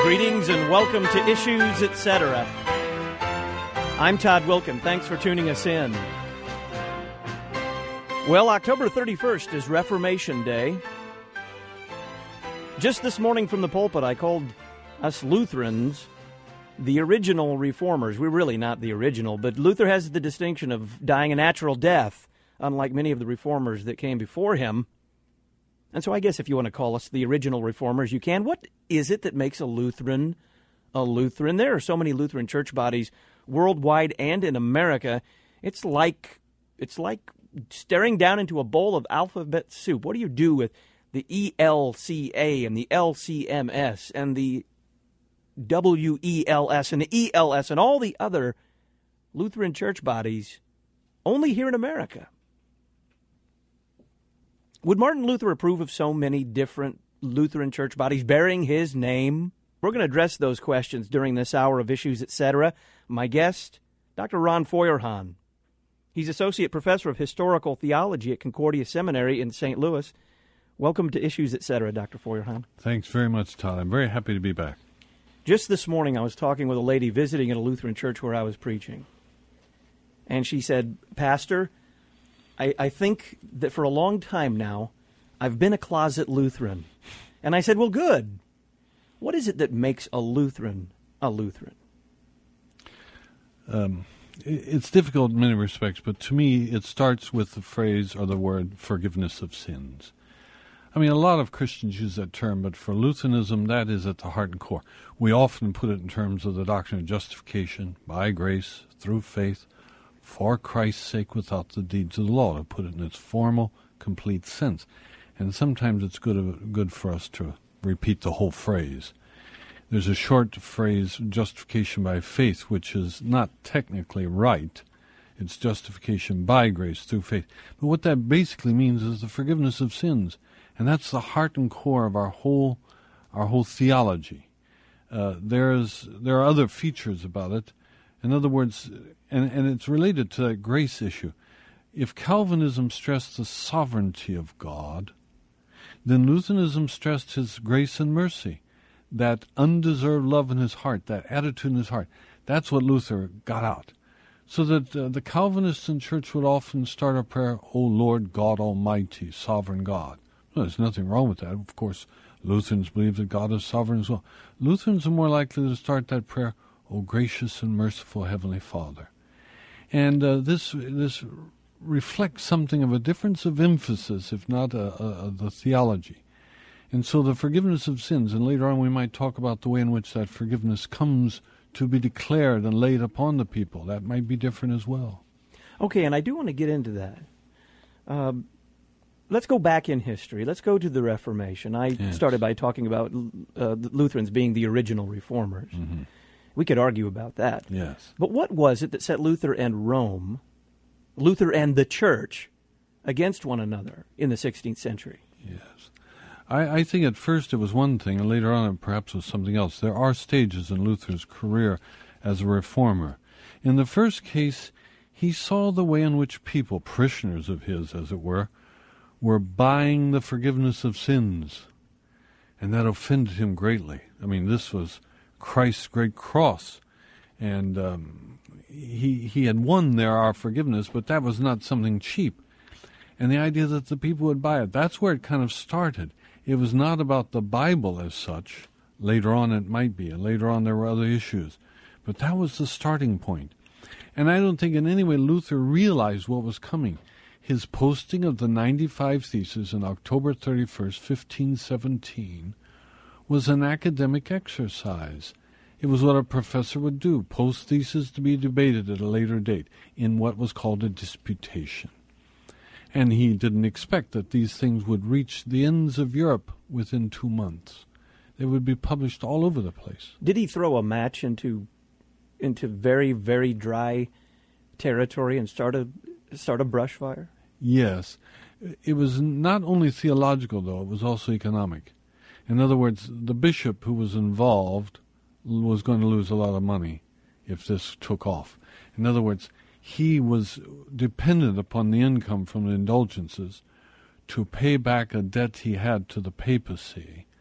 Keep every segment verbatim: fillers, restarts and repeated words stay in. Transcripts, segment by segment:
Greetings and welcome to Issues, et cetera. I'm Todd Wilkin. Thanks for tuning us in. Well, October thirty-first is Reformation Day. Just this morning from the pulpit, I called us Lutherans the original reformers. We're really not the original, but Luther has the distinction of dying a natural death, unlike many of the reformers that came before him. And so I guess if you want to call us the original reformers, you can. What is it that makes a Lutheran a Lutheran? There are so many Lutheran church bodies worldwide and in America. It's like it's like staring down into a bowl of alphabet soup. What do you do with the E L C A and the L C M S and the W E L S and the E L S and all the other Lutheran church bodies only here in America? Would Martin Luther approve of so many different Lutheran church bodies bearing his name? We're going to address those questions during this hour of Issues, et cetera. My guest, Doctor Ron Feuerhahn. He's Associate Professor of Historical Theology at Concordia Seminary in Saint Louis. Welcome to Issues, et cetera, Doctor Feuerhahn. Thanks very much, Todd. I'm very happy to be back. Just this morning, I was talking with a lady visiting at a Lutheran church where I was preaching. And she said, Pastor, I, I think that for a long time now, I've been a closet Lutheran. And I said, well, good. What is it that makes a Lutheran a Lutheran? Um, it's difficult in many respects, but to me, it starts with the phrase or the word forgiveness of sins. I mean, a lot of Christians use that term, but for Lutheranism, that is at the heart and core. We often put it in terms of the doctrine of justification by grace, through faith, for Christ's sake, without the deeds of the law, to put it in its formal, complete sense. And sometimes it's good, good for us to repeat the whole phrase. There's a short phrase, justification by faith, which is not technically right. It's justification by grace, through faith. But what that basically means is the forgiveness of sins. And that's the heart and core of our whole our whole theology. Uh, there's there are other features about it. In other words, and, and it's related to that grace issue. If Calvinism stressed the sovereignty of God, then Lutheranism stressed his grace and mercy, that undeserved love in his heart, that attitude in his heart. That's what Luther got out. So that uh, the Calvinists in church would often start a prayer, O Lord God Almighty, sovereign God. Well, there's nothing wrong with that. Of course, Lutherans believe that God is sovereign as well. Lutherans are more likely to start that prayer, O gracious and merciful Heavenly Father. And uh, this this reflects something of a difference of emphasis, if not a, a, a, the theology. And so the forgiveness of sins, and later on we might talk about the way in which that forgiveness comes to be declared and laid upon the people. That might be different as well. Okay, and I do want to get into that. Um, let's go back in history. Let's go to the Reformation. I yes. started by talking about uh, the Lutherans being the original reformers. Mm-hmm. We could argue about that. Yes. But what was it that set Luther and Rome, Luther and the Church, against one another in the sixteenth century? Yes. I, I think at first it was one thing, and later on it perhaps was something else. There are stages in Luther's career as a reformer. In the first case, he saw the way in which people, parishioners of his, as it were, were buying the forgiveness of sins, and that offended him greatly. I mean, this was Christ's great cross, and um, he he had won there our forgiveness, but that was not something cheap. And the idea that the people would buy it, that's where it kind of started. It was not about the Bible as such. Later on it might be, and later on there were other issues. But that was the starting point. And I don't think in any way Luther realized what was coming. His posting of the ninety-five Theses on October thirty-first, fifteen seventeen, was an academic exercise. It was what a professor would do, post theses to be debated at a later date in what was called a disputation. And he didn't expect that these things would reach the ends of Europe within two months. They would be published all over the place. Did he throw a match into into very, very dry territory and start a start a brush fire? Yes. It was not only theological, though. It was also economic. In other words, the bishop who was involved was going to lose a lot of money if this took off. In other words, he was dependent upon the income from the indulgences to pay back a debt he had to the papacy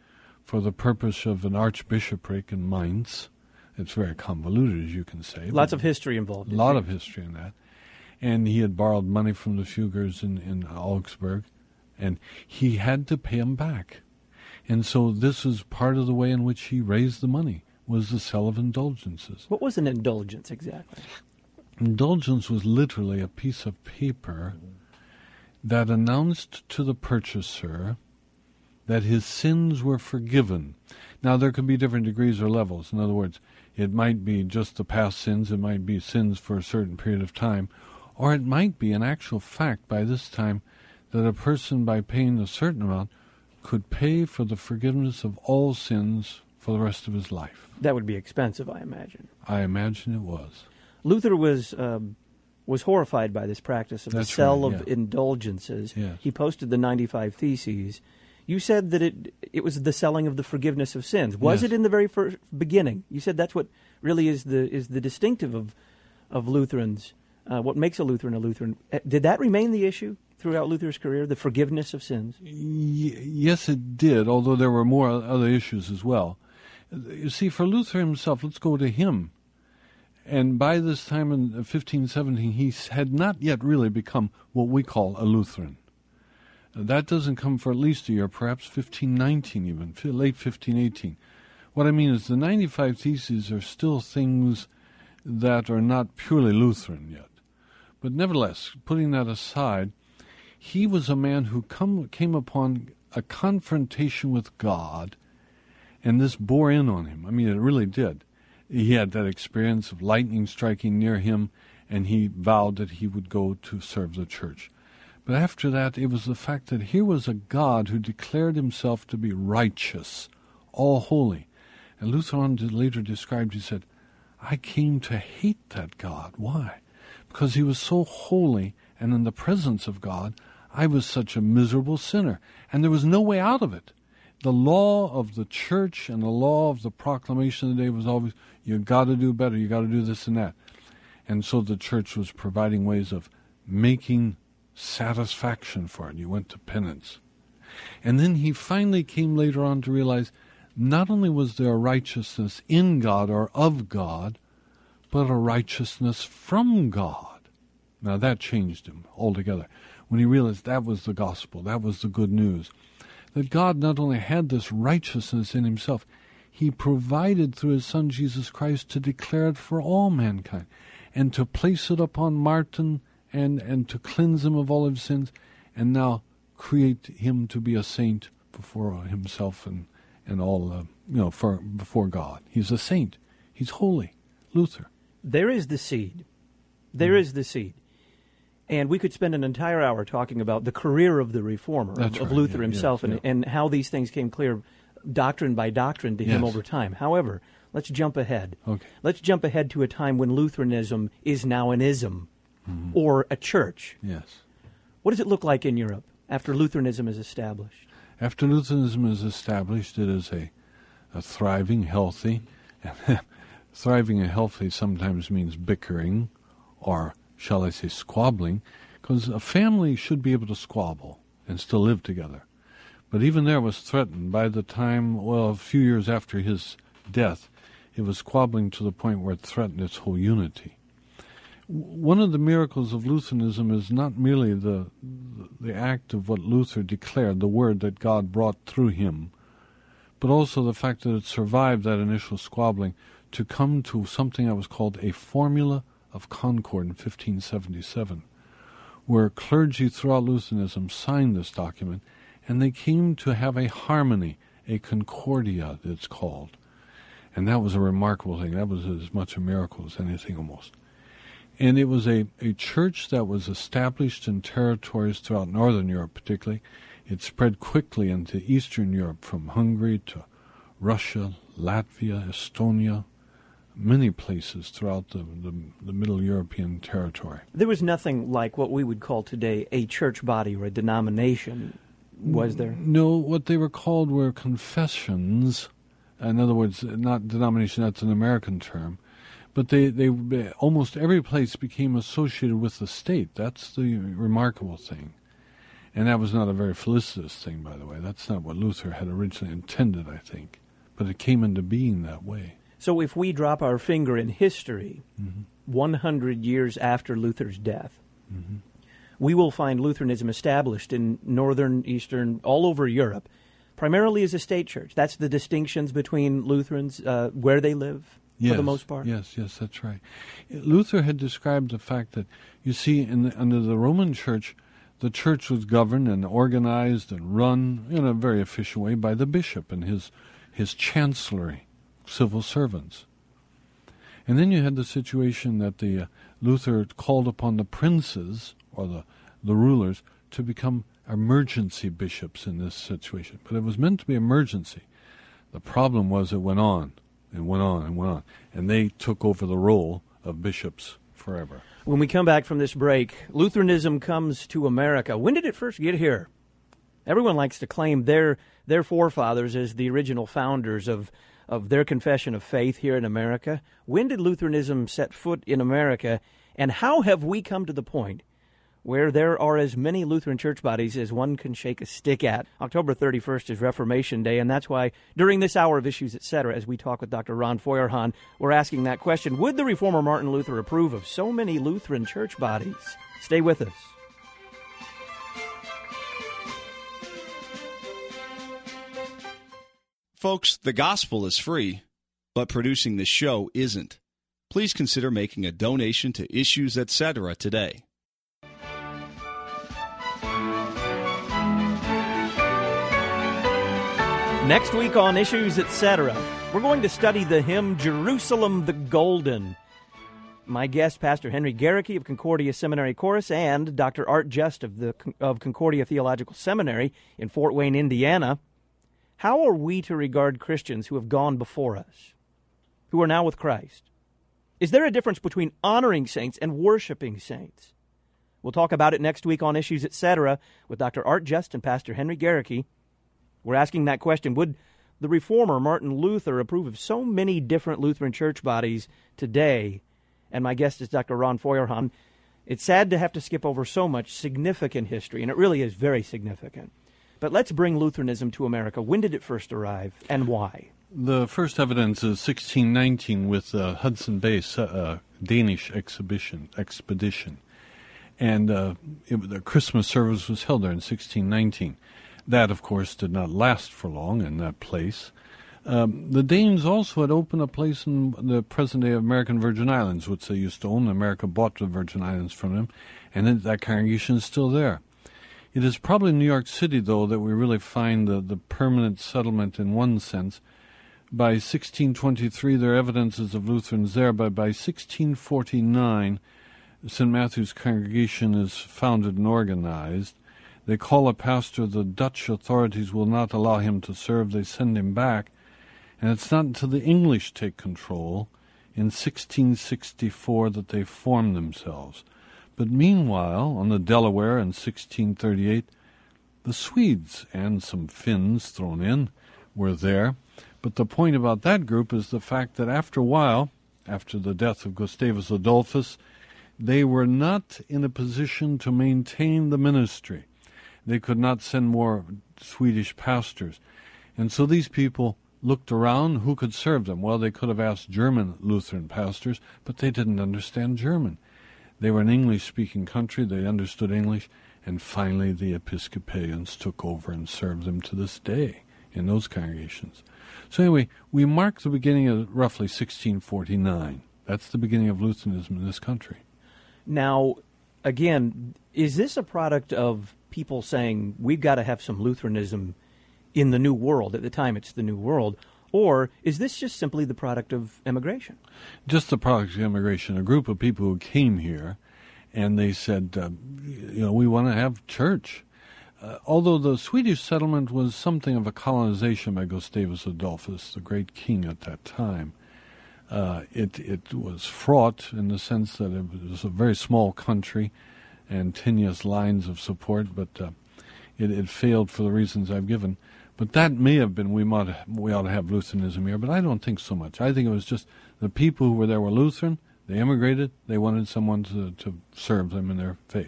for the purpose of an archbishopric in Mainz. It's very convoluted, as you can say. Lots of history involved. A lot of history in that. And he had borrowed money from the Fuggers in, in Augsburg, and he had to pay them back. And so this was part of the way in which he raised the money, was the sale of indulgences. What was an indulgence exactly? Indulgence was literally a piece of paper that announced to the purchaser that his sins were forgiven. Now, there could be different degrees or levels. In other words, it might be just the past sins, it might be sins for a certain period of time, or it might be an actual fact by this time that a person, by paying a certain amount, could pay for the forgiveness of all sins for the rest of his life. That would be expensive, I imagine. I imagine it was. Luther was um, was horrified by this practice of That's the sale right, of yeah. indulgences. Yes. He posted the ninety-five Theses. You said that it it was the selling of the forgiveness of sins. Was Yes. it in the very first beginning? You said that's what really is the is the distinctive of of Lutherans. Uh, what makes a Lutheran a Lutheran? Uh, Did that remain the issue throughout Luther's career, the forgiveness of sins? Y- yes, it did, although there were more other issues as well. You see, for Luther himself, let's go to him. And by this time in fifteen seventeen, he had not yet really become what we call a Lutheran. That doesn't come for at least a year, perhaps fifteen nineteen even, late fifteen eighteen. What I mean is the ninety-five Theses are still things that are not purely Lutheran yet. But nevertheless, putting that aside, he was a man who come, came upon a confrontation with God, and this bore in on him. I mean, it really did. He had that experience of lightning striking near him, and he vowed that he would go to serve the church. But after that, it was the fact that here was a God who declared himself to be righteous, all holy. And Luther on later described, he said, I came to hate that God. Why? Because he was so holy, and in the presence of God, I was such a miserable sinner, and there was no way out of it. The law of the church and the law of the proclamation of the day was always, you got to do better, you got to do this and that. And so the church was providing ways of making satisfaction for it. You went to penance. And then he finally came later on to realize not only was there a righteousness in God or of God, but a righteousness from God. Now that changed him altogether. When he realized that was the gospel, that was the good news. That God not only had this righteousness in himself, he provided through his Son Jesus Christ to declare it for all mankind, and to place it upon Martin and, and to cleanse him of all his sins, and now create him to be a saint before himself and, and all, uh, you know, for before God. He's a saint. He's holy. Luther. There is the seed. There is the seed. And we could spend an entire hour talking about the career of the reformer, of, That's of right, Luther yeah, himself, yeah, and, yeah. and how these things came clear doctrine by doctrine to him Yes. over time. However, let's jump ahead. Okay. Let's jump ahead to a time when Lutheranism is now an ism, Mm-hmm. or a church. Yes. What does it look like in Europe after Lutheranism is established? After Lutheranism is established, it is a, a thriving, healthy. Thriving and healthy sometimes means bickering, or shall I say squabbling, because a family should be able to squabble and still live together. But even there was threatened by the time, well, a few years after his death, it was squabbling to the point where it threatened its whole unity. One of the miracles of Lutheranism is not merely the the act of what Luther declared, the word that God brought through him, but also the fact that it survived that initial squabbling to come to something that was called a Formula of Concord in fifteen seventy-seven, where clergy throughout Lutheranism signed this document, and they came to have a harmony, a concordia, it's called. And that was a remarkable thing. That was as much a miracle as anything almost. And it was a, a church that was established in territories throughout Northern Europe particularly. It spread quickly into Eastern Europe, from Hungary to Russia, Latvia, Estonia, many places throughout the, the, the Middle European territory. There was nothing like what we would call today a church body or a denomination, was there? No, what they were called were confessions. In other words, not denomination, that's an American term. But they, they almost every place became associated with the state. That's the remarkable thing. And that was not a very felicitous thing, by the way. That's not what Luther had originally intended, I think. But it came into being that way. So if we drop our finger in history, Mm-hmm. one hundred years after Luther's death, Mm-hmm. we will find Lutheranism established in northern, eastern, all over Europe, primarily as a state church. That's the distinctions between Lutherans, uh, where they live, yes, for the most part? Yes, yes, that's right. Luther had described the fact that, you see, in the, under the Roman Church, the church was governed and organized and run in a very efficient way by the bishop and his his chancellery, civil servants. And then you had the situation that the uh, Luther called upon the princes, or the, the rulers, to become emergency bishops in this situation. But it was meant to be emergency. The problem was it went on and went on and went on. And they took over the role of bishops forever. When we come back from this break, Lutheranism comes to America. When did it first get here? Everyone likes to claim their their forefathers as the original founders of, of their confession of faith here in America. When did Lutheranism set foot in America, and how have we come to the point where there are as many Lutheran church bodies as one can shake a stick at? October thirty-first is Reformation Day, and that's why during this hour of Issues, et cetera, as we talk with Doctor Ron Feuerhahn, we're asking that question: would the reformer Martin Luther approve of so many Lutheran church bodies? Stay with us. Folks, the gospel is free, but producing this show isn't. Please consider making a donation to Issues, et cetera today. Next week on Issues, et cetera, we're going to study the hymn Jerusalem the Golden. My guest, Pastor Henry Garricky of Concordia Seminary Chorus, and Doctor Art Just of the of Concordia Theological Seminary in Fort Wayne, Indiana. How are we to regard Christians who have gone before us, who are now with Christ? Is there a difference between honoring saints and worshiping saints? We'll talk about it next week on Issues, et cetera, with Doctor Art Just and Pastor Henry Garricky. We're asking that question: would the reformer Martin Luther approve of so many different Lutheran church bodies today? And my guest is Doctor Ron Feuerhahn. It's sad to have to skip over so much significant history, and it really is very significant. But let's bring Lutheranism to America. When did it first arrive, and why? The first evidence is sixteen nineteen with the Hudson Bay uh, Danish exhibition, expedition. And uh, it, the Christmas service was held there in sixteen nineteen. That, of course, did not last for long in that place. Um, the Danes also had opened a place in the present-day American Virgin Islands, which they used to own. America bought the Virgin Islands from them, and that congregation is still there. It is probably in New York City, though, that we really find the, the permanent settlement in one sense. By sixteen twenty-three, there are evidences of Lutherans there, but by sixteen forty-nine, Saint Matthew's congregation is founded and organized. They call a pastor. The Dutch authorities will not allow him to serve. They send him back. And it's not until the English take control in sixteen sixty-four that they form themselves. But meanwhile, on the Delaware in sixteen thirty-eight, the Swedes, and some Finns thrown in, were there. But the point about that group is the fact that after a while, after the death of Gustavus Adolphus, they were not in a position to maintain the ministry. They could not send more Swedish pastors. And so these people looked around who could serve them. Well, they could have asked German Lutheran pastors, but they didn't understand German. They were an English-speaking country. They understood English. And finally, the Episcopalians took over and served them to this day in those congregations. So anyway, we mark the beginning of roughly sixteen forty-nine. That's the beginning of Lutheranism in this country. Now, again, is this a product of people saying, we've got to have some Lutheranism in the New World? At the time, it's the New World. Or is this just simply the product of immigration? Just the product of immigration. A group of people who came here, and they said, uh, you know, we want to have church. Uh, although the Swedish settlement was something of a colonization by Gustavus Adolphus, the great king at that time, uh, it, it was fraught in the sense that it was a very small country and tenuous lines of support, but uh, it, it failed for the reasons I've given. But that may have been, we might we ought to have Lutheranism here, but I don't think so much. I think it was just the people who were there were Lutheran, they immigrated, they wanted someone to, to serve them in their faith.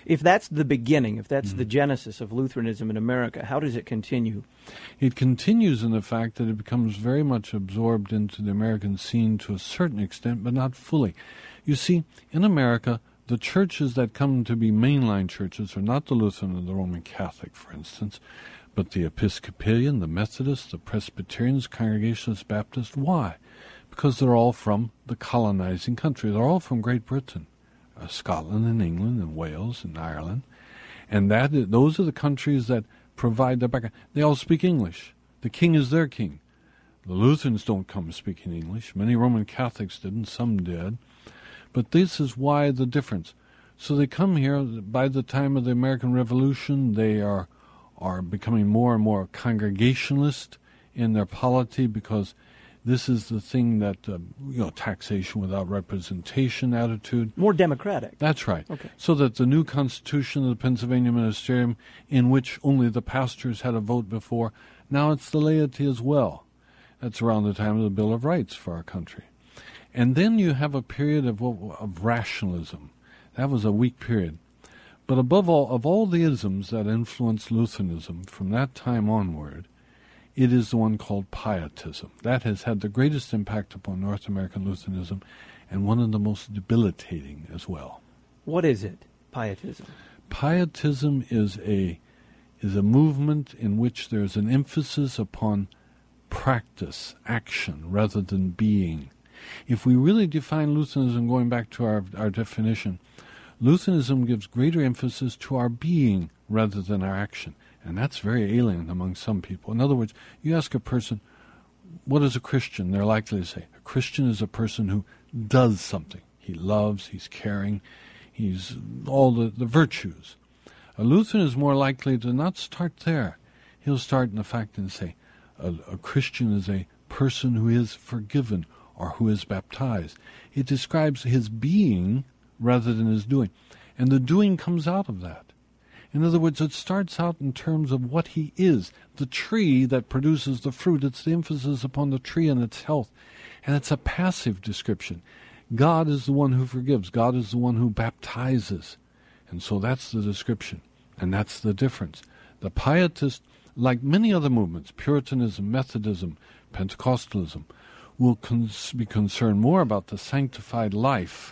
If that's the beginning, if that's Mm-hmm. the genesis of Lutheranism in America, how does it continue? It continues in the fact that it becomes very much absorbed into the American scene to a certain extent, but not fully. You see, in America, the churches that come to be mainline churches are not the Lutheran or the Roman Catholic, for instance, but the Episcopalian, the Methodist, the Presbyterians, Congregationalist, Baptist. Why? Because they're all from the colonizing country. They're all from Great Britain, uh, Scotland and England and Wales and Ireland. And that is, those are the countries that provide the background. They all speak English. The king is their king. The Lutherans don't come speaking English. Many Roman Catholics didn't, some did. But this is why the difference. So they come here. By the time of the American Revolution, they are are becoming more and more Congregationalist in their polity, because this is the thing that, uh, you know, taxation without representation attitude. More democratic. That's right. Okay. So that the new Constitution of the Pennsylvania Magisterium, in which only the pastors had a vote before, now it's the laity as well. That's around the time of the Bill of Rights for our country. And then you have a period of, of rationalism. That was a weak period. But above all, of all the isms that influenced Lutheranism from that time onward, it is the one called Pietism. That has had the greatest impact upon North American Lutheranism, and one of the most debilitating as well. What is it, Pietism? Pietism is a is a movement in which there's an emphasis upon practice, action, rather than being. If we really define Lutheranism, going back to our, our definition, Lutheranism gives greater emphasis to our being rather than our action. And that's very alien among some people. In other words, you ask a person, what is a Christian? They're likely to say, a Christian is a person who does something. He loves, he's caring, he's all the, the virtues. A Lutheran is more likely to not start there. He'll start in the fact and say, a, a Christian is a person who is forgiven or who is baptized. It describes his being rather than his doing. And the doing comes out of that. In other words, it starts out in terms of what he is, the tree that produces the fruit. It's the emphasis upon the tree and its health. And it's a passive description. God is the one who forgives. God is the one who baptizes. And so that's the description. And that's the difference. The Pietist, like many other movements, Puritanism, Methodism, Pentecostalism, will cons- be concerned more about the sanctified life.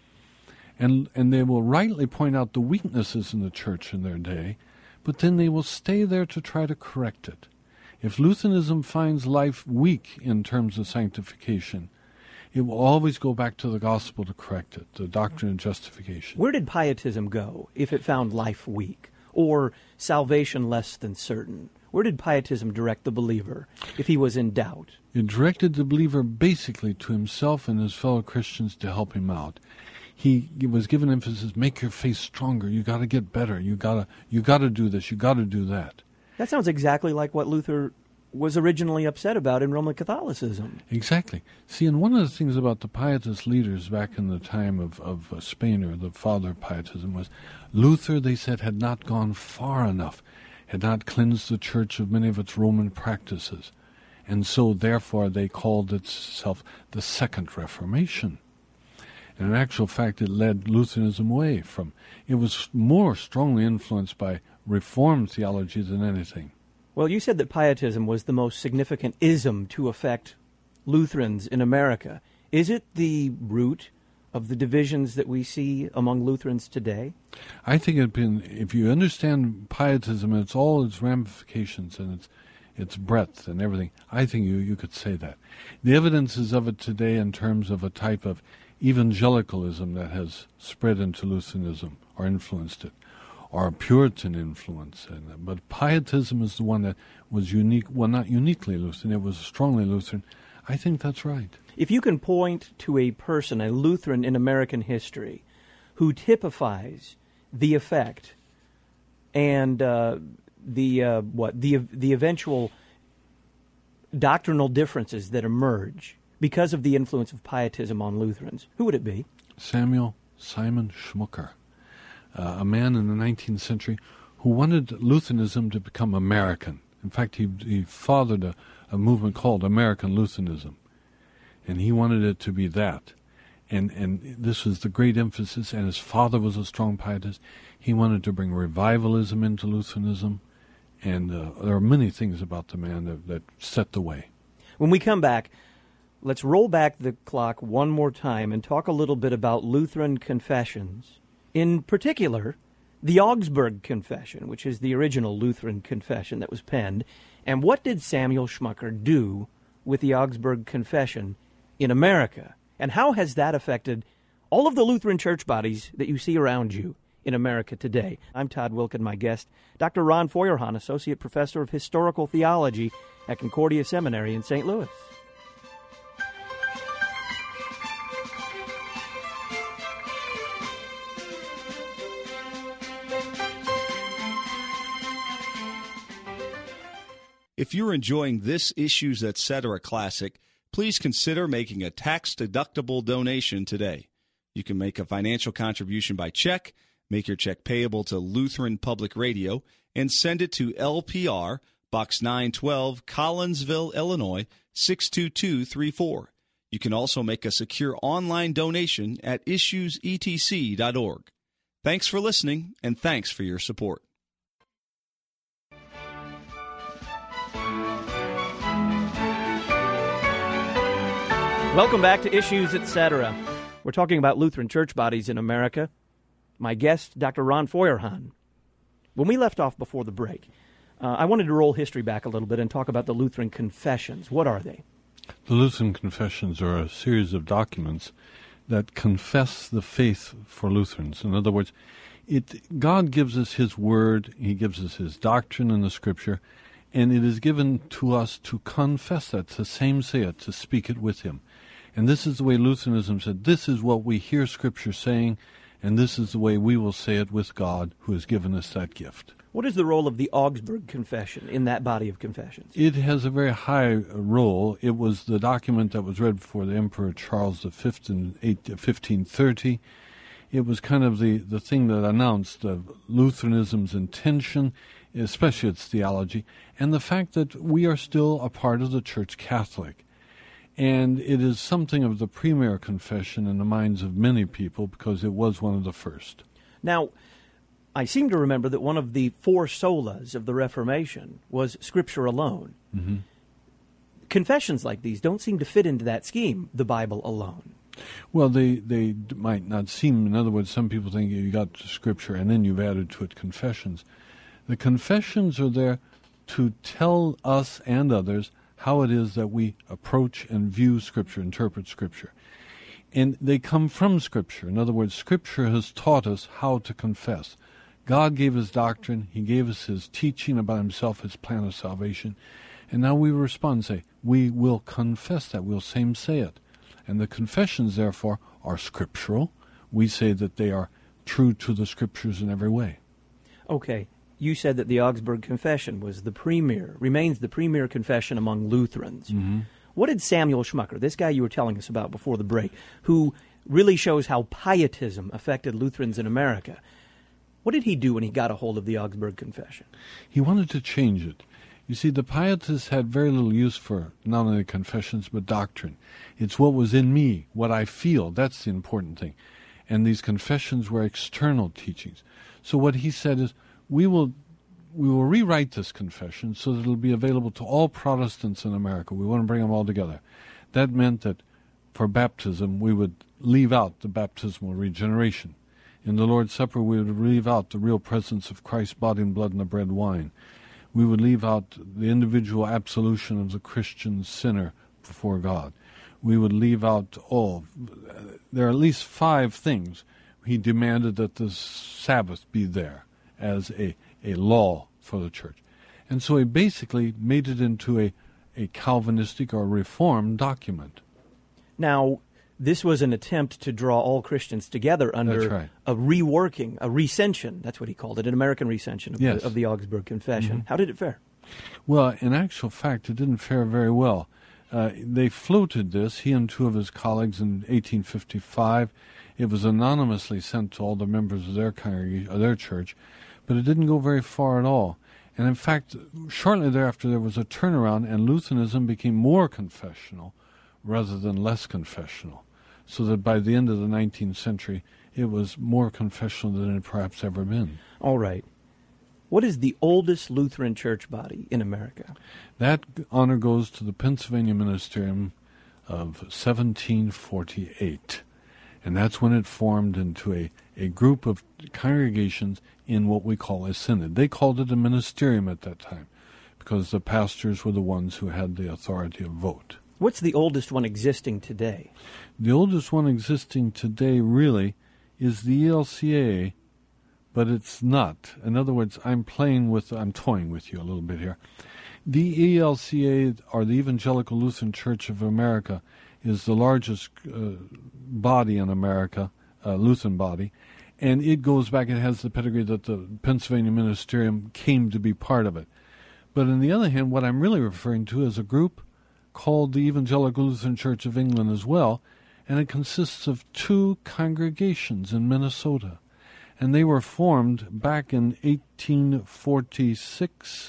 And and they will rightly point out the weaknesses in the church in their day, but then they will stay there to try to correct it. If Lutheranism finds life weak in terms of sanctification, it will always go back to the gospel to correct it, the doctrine of justification. Where did Pietism go if it found life weak, or salvation less than certain? Where did Pietism direct the believer if he was in doubt? It directed the believer basically to himself and his fellow Christians to help him out. He was given emphasis, make your faith stronger, you got to get better, you got to you got to do this, you got to do that. That sounds exactly like what Luther was originally upset about in Roman Catholicism. Exactly. See, and one of the things about the Pietist leaders back in the time of, of uh, Spain, or the father of Pietism, was Luther, they said, had not gone far enough, had not cleansed the church of many of its Roman practices. And so, therefore, they called itself the Second Reformation. And in actual fact, it led Lutheranism away from. It was more strongly influenced by Reformed theology than anything. Well, you said that Pietism was the most significant ism to affect Lutherans in America. Is it the root of the divisions that we see among Lutherans today? I think it been, if you understand Pietism and its all its ramifications and its its breadth and everything, I think you, you could say that. The evidences of it today in terms of a type of evangelicalism that has spread into Lutheranism or influenced it, or a Puritan influence. But Pietism is the one that was unique, well, not uniquely Lutheran, it was strongly Lutheran. I think that's right. If you can point to a person, a Lutheran in American history, who typifies the effect and uh, the uh, what the the eventual doctrinal differences that emerge because of the influence of Pietism on Lutherans, who would it be? Samuel Simon Schmucker, uh, a man in the nineteenth century who wanted Lutheranism to become American. In fact, he, he fathered a, a movement called American Lutheranism, and he wanted it to be that. And, and this was the great emphasis, and his father was a strong pietist. He wanted to bring revivalism into Lutheranism, and uh, there are many things about the man that, that set the way. When we come back, let's roll back the clock one more time and talk a little bit about Lutheran confessions. In particular, the Augsburg Confession, which is the original Lutheran confession that was penned. And what did Samuel Schmucker do with the Augsburg Confession in America? And how has that affected all of the Lutheran church bodies that you see around you in America today? I'm Todd Wilken, my guest, Doctor Ron Feuerhahn, Associate Professor of Historical Theology at Concordia Seminary in Saint Louis. If you're enjoying this Issues Etc. classic, please consider making a tax-deductible donation today. You can make a financial contribution by check, make your check payable to Lutheran Public Radio, and send it to L P R, Box nine twelve, Collinsville, Illinois, six two two three four. You can also make a secure online donation at issues e t c dot org. Thanks for listening, and thanks for your support. Welcome back to Issues Etc. We're talking about Lutheran church bodies in America. My guest, Doctor Ron Feuerhahn. When we left off before the break, uh, I wanted to roll history back a little bit and talk about the Lutheran confessions. What are they? The Lutheran confessions are a series of documents that confess the faith for Lutherans. In other words, it God gives us His Word, He gives us His doctrine in the Scripture, and it is given to us to confess that, to same say it, to speak it with Him. And this is the way Lutheranism said, this is what we hear Scripture saying, and this is the way we will say it with God who has given us that gift. What is the role of the Augsburg Confession in that body of confessions? It has a very high role. It was the document that was read before the Emperor Charles the Fifth in fifteen thirty. It was kind of the, the thing that announced uh, Lutheranism's intention, especially its theology, and the fact that we are still a part of the Church Catholic. And it is something of the premier confession in the minds of many people because it was one of the first. Now, I seem to remember that one of the four solas of the Reformation was Scripture alone. Mm-hmm. Confessions like these don't seem to fit into that scheme, the Bible alone. Well, they, they might not seem, in other words, some people think you got Scripture and then you've added to it confessions. The confessions are there to tell us and others how it is that we approach and view Scripture, interpret Scripture. And they come from Scripture. In other words, Scripture has taught us how to confess. God gave His doctrine. He gave us His teaching about Himself, His plan of salvation. And now we respond and say, we will confess that. We'll same say it. And the confessions, therefore, are scriptural. We say that they are true to the Scriptures in every way. Okay. You said that the Augsburg Confession was the premier, remains the premier confession among Lutherans. Mm-hmm. What did Samuel Schmucker, this guy you were telling us about before the break, who really shows how pietism affected Lutherans in America, what did he do when he got a hold of the Augsburg Confession? He wanted to change it. You see, the pietists had very little use for not only confessions but doctrine. It's what was in me, what I feel. That's the important thing. And these confessions were external teachings. So what he said is, we will we will rewrite this confession so that it will be available to all Protestants in America. We want to bring them all together. That meant that for baptism, we would leave out the baptismal regeneration. In the Lord's Supper, we would leave out the real presence of Christ's body and blood in the bread and wine. We would leave out the individual absolution of the Christian sinner before God. We would leave out all. There are at least five things. He demanded that the Sabbath be there as a, a law for the church. And so he basically made it into a, a Calvinistic or Reformed document. Now, this was an attempt to draw all Christians together under That's right. a reworking, a recension, that's what he called it, an American recension of, yes. the, of the Augsburg Confession. Mm-hmm. How did it fare? Well, in actual fact, it didn't fare very well. Uh, they floated this, he and two of his colleagues, in eighteen fifty-five. It was anonymously sent to all the members of their congregation, of their church, but it didn't go very far at all. And in fact, shortly thereafter, there was a turnaround, and Lutheranism became more confessional rather than less confessional. so that by the end of the nineteenth century, it was more confessional than it had perhaps ever been. All right. What is the oldest Lutheran church body in America? That honor goes to the Pennsylvania Ministerium of seventeen forty-eight. And that's when it formed into a, a group of congregations in what we call a synod. They called it a ministerium at that time because the pastors were the ones who had the authority of vote. What's the oldest one existing today? The oldest one existing today really is the E L C A, but it's not. In other words, I'm playing with, I'm toying with you a little bit here. The E L C A, or the Evangelical Lutheran Church of America, is the largest uh, body in America, uh, Lutheran body, and it goes back, it has the pedigree that the Pennsylvania Ministerium came to be part of it. But on the other hand, what I'm really referring to is a group called the Evangelical Lutheran Church of England as well, and it consists of two congregations in Minnesota. And they were formed back in eighteen forty-six.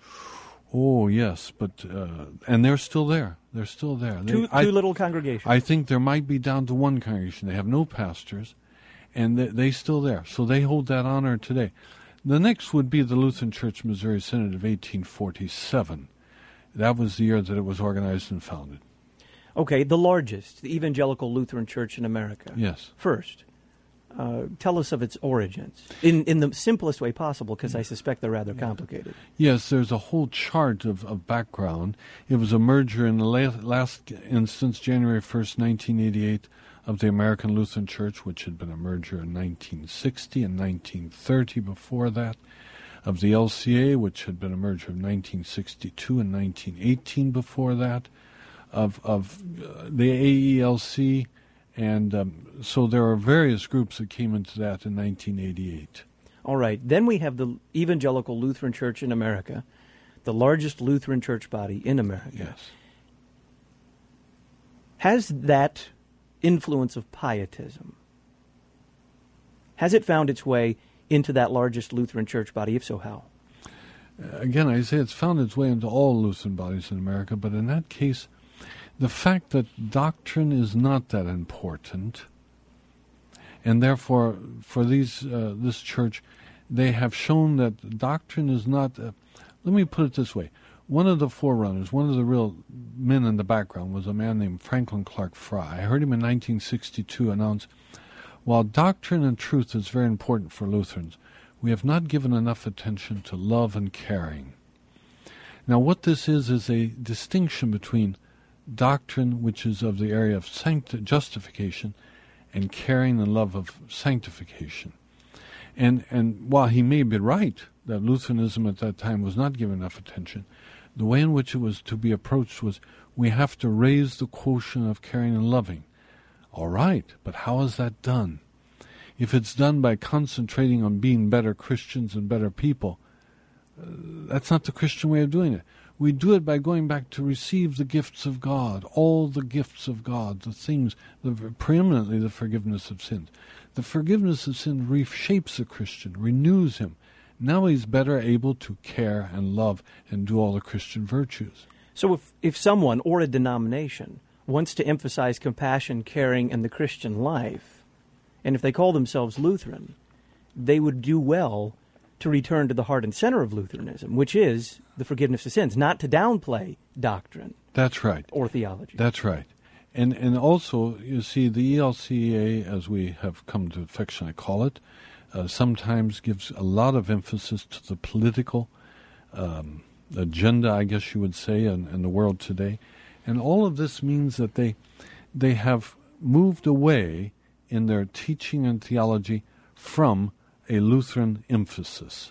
Oh, yes, but, uh, and they're still there. They're still there. They, Two, two I, little congregations. I think there might be down to one congregation. They have no pastors, and they, they're still there. So they hold that honor today. The next would be the Lutheran Church Missouri Synod of eighteen forty-seven. That was the year that it was organized and founded. Okay, the largest, the Evangelical Lutheran Church in America. Yes. First, uh, tell us of its origins in in the simplest way possible, because I suspect they're rather complicated. Yes, there's a whole chart of, of background. It was a merger in the la- last instance, January first, nineteen eighty-eight, of the American Lutheran Church, which had been a merger in nineteen sixty and nineteen thirty before that, of the L C A, which had been a merger of nineteen sixty-two and nineteen eighteen before that, of of uh, the A E L C, and um, so there are various groups that came into that in nineteen eighty-eight. All right. Then we have the Evangelical Lutheran Church in America, the largest Lutheran church body in America. Yes. Has that influence of pietism, has it found its way into that largest Lutheran church body? If so, how? Again, I say it's found its way into all Lutheran bodies in America, but in that case, the fact that doctrine is not that important, and therefore for these uh, this church, they have shown that doctrine is not. Uh, let me put it this way: one of the forerunners, one of the real men in the background, was a man named Franklin Clark Fry. I heard him in nineteen sixty-two announce, "While doctrine and truth is very important for Lutherans, we have not given enough attention to love and caring." Now, what this is is a distinction between doctrine, which is of the area of sancti- justification, and caring and love of sanctification. And and while he may be right that Lutheranism at that time was not given enough attention, the way in which it was to be approached was, we have to raise the quotient of caring and loving. All right, but how is that done? If it's done by concentrating on being better Christians and better people, uh, that's not the Christian way of doing it. We do it by going back to receive the gifts of God, all the gifts of God, the things, the, preeminently the forgiveness of sins. The forgiveness of sin reshapes a Christian, renews him. Now he's better able to care and love and do all the Christian virtues. So if, if someone or a denomination wants to emphasize compassion, caring, and the Christian life, and if they call themselves Lutheran, they would do well to return to the heart and center of Lutheranism, which is the forgiveness of sins, not to downplay doctrine. That's right. Or theology. That's right. And and also, you see, the E L C A, as we have come to affectionately call it, uh, sometimes gives a lot of emphasis to the political um, agenda, I guess you would say, in, in the world today. And all of this means that they they have moved away in their teaching and theology from a Lutheran emphasis.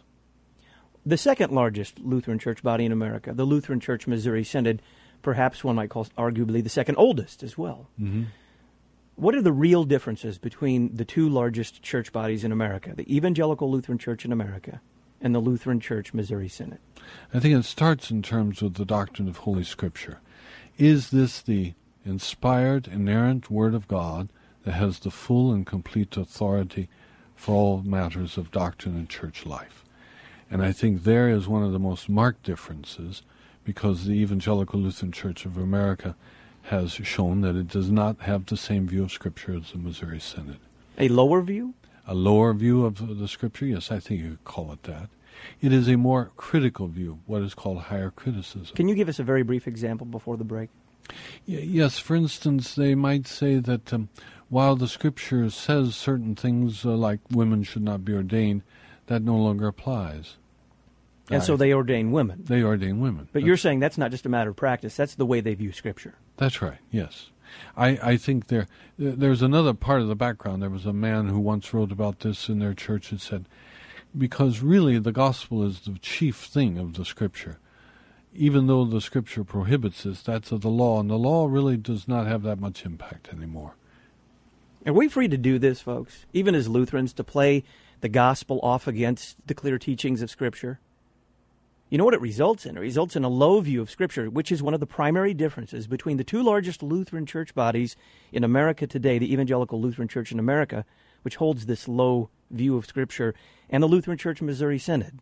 The second largest Lutheran church body in America, the Lutheran Church Missouri Synod, perhaps one might call arguably the second oldest as well. Mm-hmm. What are the real differences between the two largest church bodies in America, the Evangelical Lutheran Church in America and the Lutheran Church Missouri Synod? I think it starts in terms of the doctrine of Holy Scripture. Is this the inspired, inerrant Word of God that has the full and complete authority for all matters of doctrine and church life? And I think there is one of the most marked differences, because the Evangelical Lutheran Church of America has shown that it does not have the same view of Scripture as the Missouri Synod. A lower view? A lower view of the Scripture, yes, I think you could call it that. It is a more critical view, what is called higher criticism. Can you give us a very brief example before the break? Y- yes, for instance, they might say that um, while the Scripture says certain things uh, like women should not be ordained, that no longer applies. And I so they ordain women. They ordain women. But that's, you're saying that's not just a matter of practice. That's the way they view Scripture. That's right, yes. I, I think there there's another part of the background. There was a man who once wrote about this in their church and said, because really the gospel is the chief thing of the Scripture. Even though the Scripture prohibits this, that's of the law, and the law really does not have that much impact anymore. Are we free to do this, folks, even as Lutherans, to play the gospel off against the clear teachings of Scripture? You know what it results in? It results in a low view of Scripture, which is one of the primary differences between the two largest Lutheran church bodies in America today, the Evangelical Lutheran Church in America, which holds this low view of Scripture, and the Lutheran Church Missouri Synod.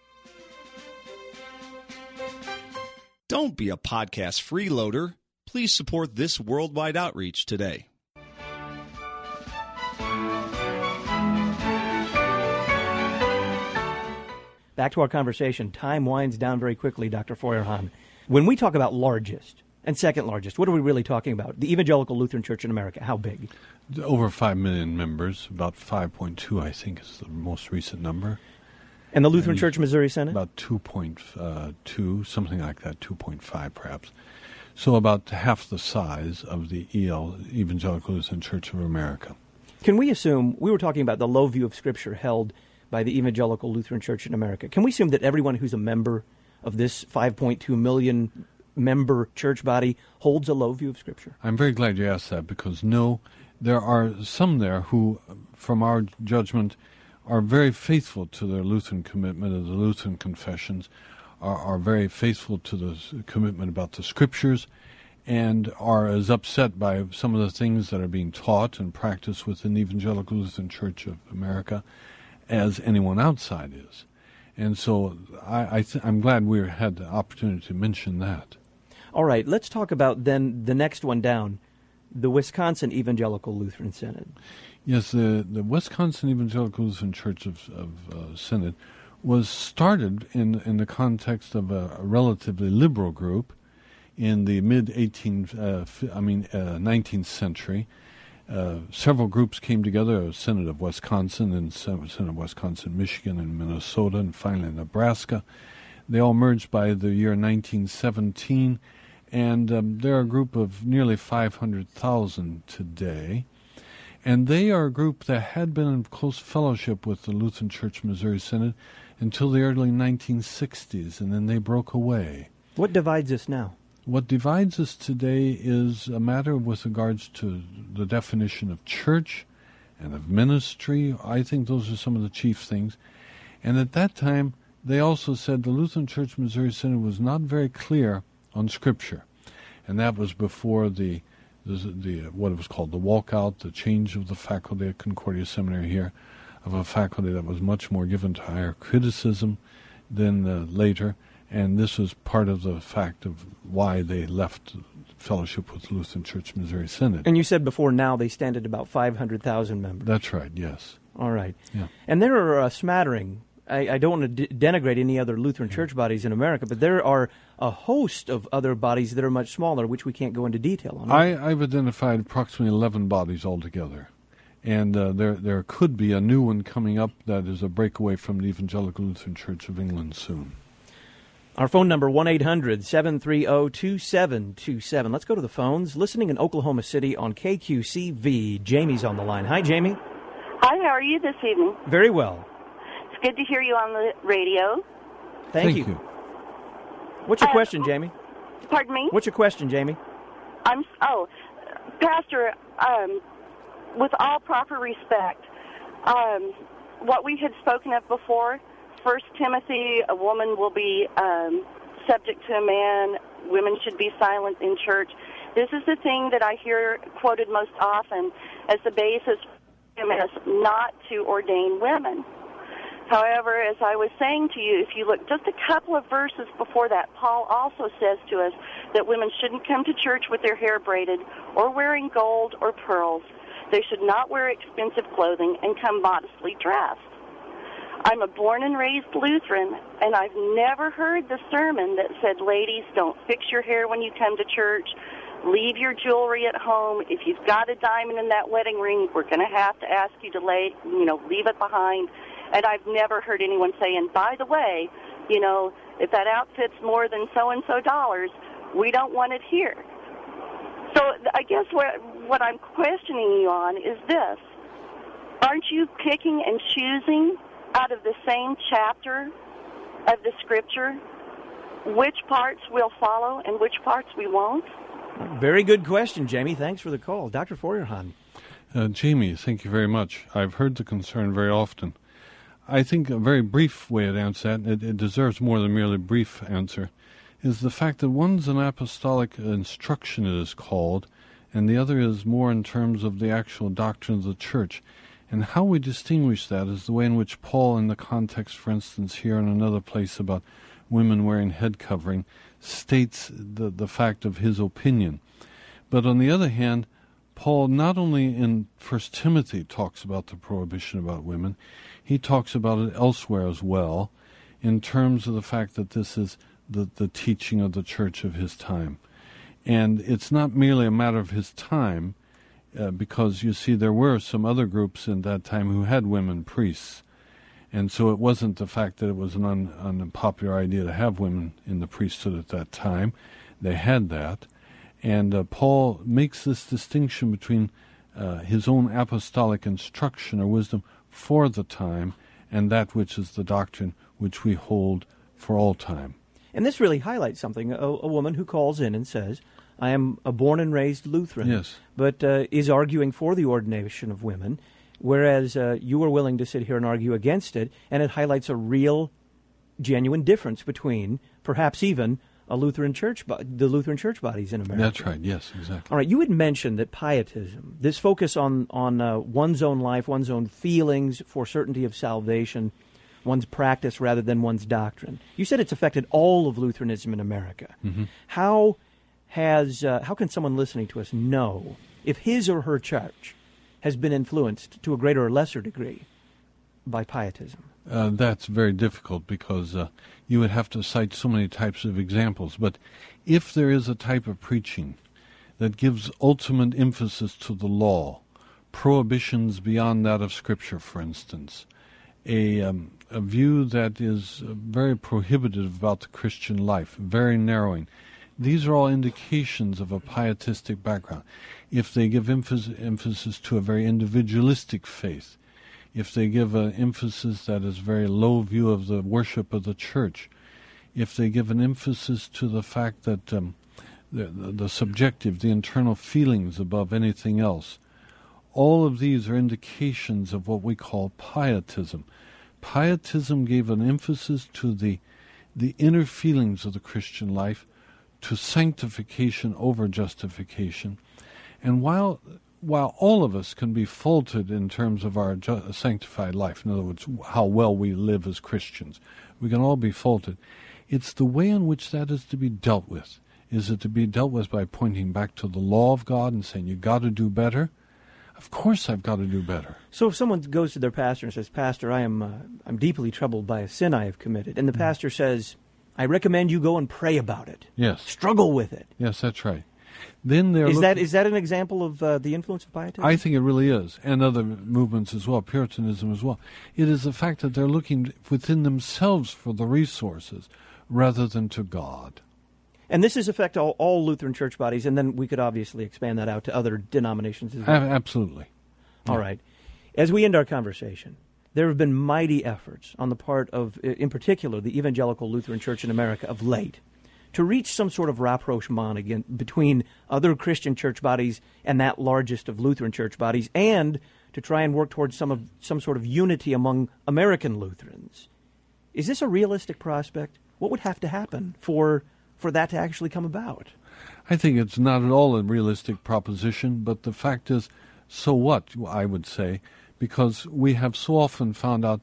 Don't be a podcast freeloader. Please support this worldwide outreach today. Back to our conversation. Time winds down very quickly, Doctor Feuerhahn. When we talk about largest and second largest, what are we really talking about? The Evangelical Lutheran Church in America, how big? Over five million members, about five point two, I think, is the most recent number. And the Lutheran and Church Missouri Synod? About two point two, something like that, two point five perhaps. So about half the size of the E L, Evangelical Lutheran Church of America. Can we assume, we were talking about the low view of Scripture held by the Evangelical Lutheran Church in America. Can we assume that everyone who's a member of this five point two million member church body holds a low view of Scripture? I'm very glad you asked that, because no, there are some there who, from our judgment, are very faithful to their Lutheran commitment, of the Lutheran confessions, are, are very faithful to the commitment about the Scriptures, and are as upset by some of the things that are being taught and practiced within the Evangelical Lutheran Church of America as anyone outside is. And so I, I th- I'm glad we had the opportunity to mention that. All right, let's talk about then the next one down, the Wisconsin Evangelical Lutheran Synod. Yes, the, the Wisconsin Evangelical Lutheran Church of, of uh, Synod was started in in the context of a, a relatively liberal group in the mid eighteenth, uh, I mean uh, nineteenth century. Uh, several groups came together: a Synod of Wisconsin, and Synod of Wisconsin, Michigan, and Minnesota, and finally Nebraska. They all merged by the year nineteen seventeen, and um, they're a group of nearly five hundred thousand today. And they are a group that had been in close fellowship with the Lutheran Church Missouri Synod until the early nineteen sixties, and then they broke away. What divides us now? What divides us today is a matter with regards to the definition of church and of ministry. I think those are some of the chief things. And at that time, they also said the Lutheran Church Missouri Synod was not very clear on Scripture. And that was before the, the, the what was called the walkout, the change of the faculty at Concordia Seminary here, of a faculty that was much more given to higher criticism than uh, later. And this was part of the fact of why they left fellowship with the Lutheran Church Missouri Synod. And you said before now they stand at about five hundred thousand members. That's right, yes. All right. Yeah. And there are a smattering, I, I don't want to de- denigrate any other Lutheran yeah. church bodies in America, but there are a host of other bodies that are much smaller, which we can't go into detail on. I, I've identified approximately eleven bodies altogether. And uh, there there could be a new one coming up that is a breakaway from the Evangelical Lutheran Church of England soon. Our phone number, one eight hundred seven three zero two seven two seven. Let's go to the phones. Listening in Oklahoma City on K Q C V. Jamie's on the line. Hi, Jamie. Hi, how are you this evening? Very well. It's good to hear you on the radio. Thank, Thank you. you. What's your Uh, question, Jamie? Pardon me? What's your question, Jamie? I'm, oh, Pastor, um, with all proper respect, um, what we had spoken of before, First Timothy, a woman will be um, subject to a man, women should be silent in church. This is the thing that I hear quoted most often as the basis for not to ordain women. However, as I was saying to you, if you look just a couple of verses before that, Paul also says to us that women shouldn't come to church with their hair braided or wearing gold or pearls. They should not wear expensive clothing and come modestly dressed. I'm a born and raised Lutheran, and I've never heard the sermon that said, ladies, don't fix your hair when you come to church. Leave your jewelry at home. If you've got a diamond in that wedding ring, we're going to have to ask you to lay, you know, leave it behind. And I've never heard anyone say, and by the way, you know, if that outfit's more than so-and-so dollars, we don't want it here. So I guess what, what I'm questioning you on is this. Aren't you picking and choosing out of the same chapter of the Scripture which parts we'll follow and which parts we won't? Very good question, Jamie. Thanks for the call. Doctor Feuerhahn. Uh, Jamie, thank you very much. I've heard the concern very often. I think a very brief way to answer that, it, it deserves more than merely a brief answer, is the fact that one's an apostolic instruction, it is called, and the other is more in terms of the actual doctrine of the church. And how we distinguish that is the way in which Paul, in the context, for instance, here in another place about women wearing head covering, states the, the fact of his opinion. But on the other hand, Paul not only in First Timothy talks about the prohibition about women, he talks about it elsewhere as well, in terms of the fact that this is the, the teaching of the church of his time. And it's not merely a matter of his time, uh, because you see there were some other groups in that time who had women priests. And so it wasn't the fact that it was an un, unpopular idea to have women in the priesthood at that time. They had that. And uh, Paul makes this distinction between uh, his own apostolic instruction or wisdom for the time and that which is the doctrine which we hold for all time. And this really highlights something. A, a woman who calls in and says, I am a born and raised Lutheran, yes, but uh, is arguing for the ordination of women, whereas uh, you are willing to sit here and argue against it, and it highlights a real, genuine difference between perhaps even a Lutheran church, the Lutheran church bodies in America. That's right, yes, exactly. All right, you had mentioned that pietism, this focus on, on uh, one's own life, one's own feelings for certainty of salvation, one's practice rather than one's doctrine. You said it's affected all of Lutheranism in America. Mm-hmm. How has uh, how can someone listening to us know if his or her church has been influenced to a greater or lesser degree by pietism? Uh, that's very difficult because uh, you would have to cite so many types of examples. But if there is a type of preaching that gives ultimate emphasis to the law, prohibitions beyond that of Scripture, for instance, a, um, a view that is uh, very prohibitive about the Christian life, very narrowing, these are all indications of a pietistic background. If they give emphasis, emphasis to a very individualistic faith, if they give an emphasis that is very low view of the worship of the church, if they give an emphasis to the fact that um, the, the, the subjective, the internal feelings above anything else, all of these are indications of what we call pietism. Pietism gave an emphasis to the, the inner feelings of the Christian life, to sanctification over justification. And while while all of us can be faulted in terms of our ju- sanctified life, in other words, how well we live as Christians, we can all be faulted. It's the way in which that is to be dealt with. Is it to be dealt with by pointing back to the law of God and saying, you got to do better? Of course I've got to do better. So if someone goes to their pastor and says, Pastor, I am uh, I'm deeply troubled by a sin I have committed, and the mm. pastor says, I recommend you go and pray about it. Yes. Struggle with it. Yes, that's right. Then they're is looking, that is that an example of uh, the influence of pietism? I think it really is, and other movements as well, Puritanism as well. It is the fact that they're looking within themselves for the resources rather than to God. And this is affect all, all Lutheran church bodies, and then we could obviously expand that out to other denominations as well. A- absolutely. All yeah. right. As we end our conversation, there have been mighty efforts on the part of, in particular, the Evangelical Lutheran Church in America of late to reach some sort of rapprochement again between other Christian church bodies and that largest of Lutheran church bodies, and to try and work towards some of some sort of unity among American Lutherans. Is this a realistic prospect? What would have to happen for for that to actually come about? I think it's not at all a realistic proposition, but the fact is, so what, I would say, because we have so often found out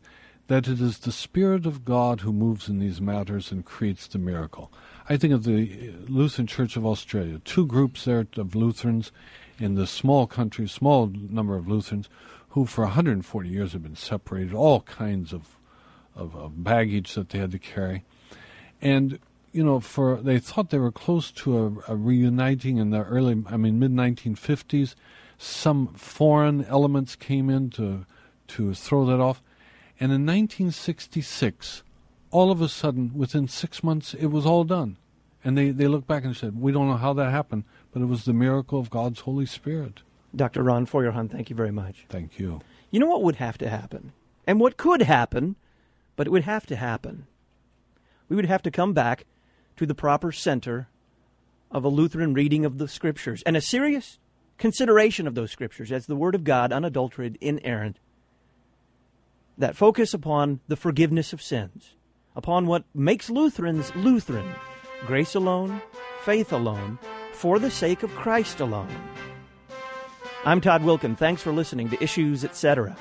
that it is the Spirit of God who moves in these matters and creates the miracle. I think of the Lutheran Church of Australia, two groups there of Lutherans in the small country, small number of Lutherans, who for one hundred forty years have been separated, all kinds of, of, of baggage that they had to carry. And, you know, for they thought they were close to a, a reuniting in the early, I mean, mid nineteen fifties. Some foreign elements came in to, to throw that off. And in nineteen sixty-six, all of a sudden, within six months, it was all done. And they, they looked back and said, we don't know how that happened, but it was the miracle of God's Holy Spirit. Doctor Ron Feuerhahn, thank you very much. Thank you. You know what would have to happen? And what could happen, but it would have to happen. We would have to come back to the proper center of a Lutheran reading of the Scriptures and a serious consideration of those Scriptures as the Word of God, unadulterated, inerrant, that focus upon the forgiveness of sins, upon what makes Lutherans Lutheran, grace alone, faith alone, for the sake of Christ alone. I'm Todd Wilken. Thanks for listening to Issues, et cetera.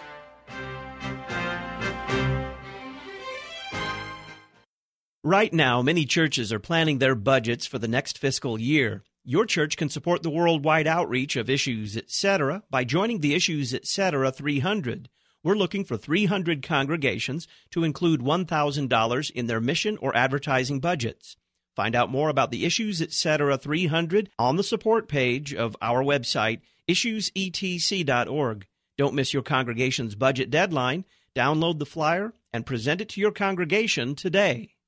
Right now, many churches are planning their budgets for the next fiscal year. Your church can support the worldwide outreach of Issues, et cetera by joining the Issues, et cetera three hundred. We're looking for three hundred congregations to include one thousand dollars in their mission or advertising budgets. Find out more about the Issues, et cetera three hundred on the support page of our website, issues e t c dot org. Don't miss your congregation's budget deadline. Download the flyer and present it to your congregation today.